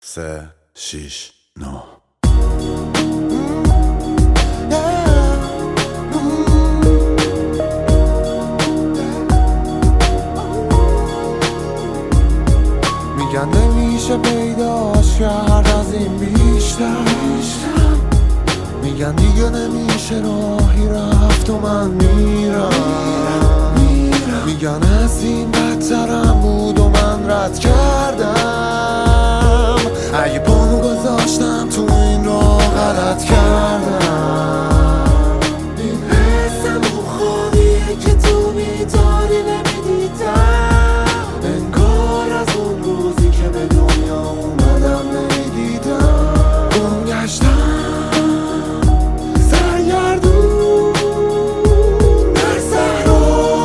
3 6 9 میگن نمیشه پیداش کرد از این بیشتر، میگن دیگه نمیشه راهی رفت و من میرم، میگن از این بدترم بود و من رد کردم، اگه پامو گذاشتم تو این راه غلط کردم. این حسم و خوابیه که تو بیداری نمیدیدم، انگار از اون روزی که به دنیا اومدم نمیدیدم. گمگشتم سرگردون در صحرا،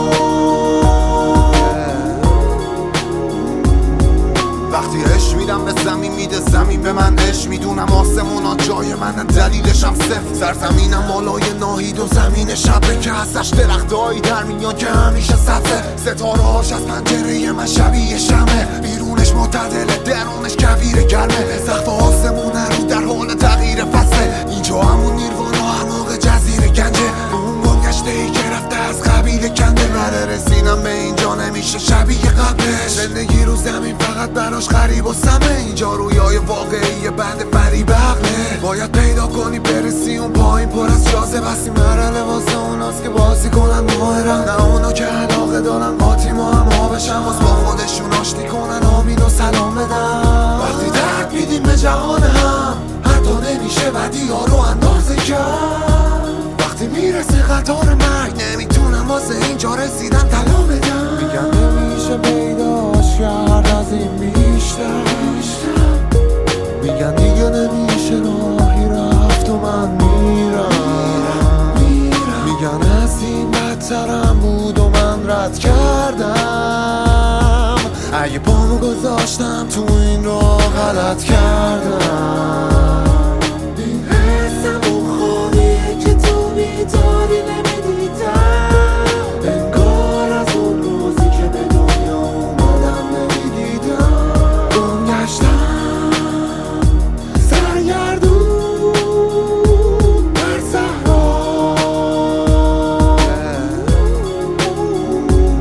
وقتی عشق میدم به زمین میده زمین به من عشق، میدونم آسمونا جای منن دلیلشم صفر، سرزمینم بالای ناهید و زمین شبه که ازش درختایی در میان که همیشه سبزه، ستاره هاش از پنجره من شبیه شمه، بیرونش معتدله درونش کویر گرمه، سقف آسمونه رو در حال تغییر فصله، اینجا همون نیروانا هر موقع جزیره گنجه، اون گمگشته ای که رفته از قبیل کنده، بره رسیدم به اینجا نمیشه شبیه قبلش، زندگی رو زمین فقط براش غریب و سمه، اینجا رویای واقعی بند فریب عقله، باید پیدا کنی برسی اون پایین پر از جازه، بسی مرحله واسه اوناست که بازی کنن ماهرن، نه اونا که علاقه دارن قاطی ما هم ها بشن، باز با خودشون آشتی کنن آمین و سلام بدن. وقتی درد میدیم به جهان هم حتی نمیشه بدی ها رو اندازه کرد، وقتی میرسه قطار مرگ نمیتونم واسه اینجا رسیدن طلا بدم، میگن نمیشه پیداش کرد از این بیشتر، میگن دیگه نمیشه راهی رفت و من میرم، میگن از این بدترم بود و من رد کردم، اگه پامو گذاشتم تو این راه غلط کردم. این حسم و خوابیه که تو بیداری نمیدیدم، انگار از اون روزی که به دنیا اومدم نمیدیدم. گمگشتم سرگردون در صحرا،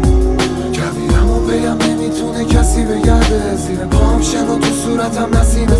کویرمو بگم نمیتونه کسی بگرده، زیر پام شن و تو صورتم نسیم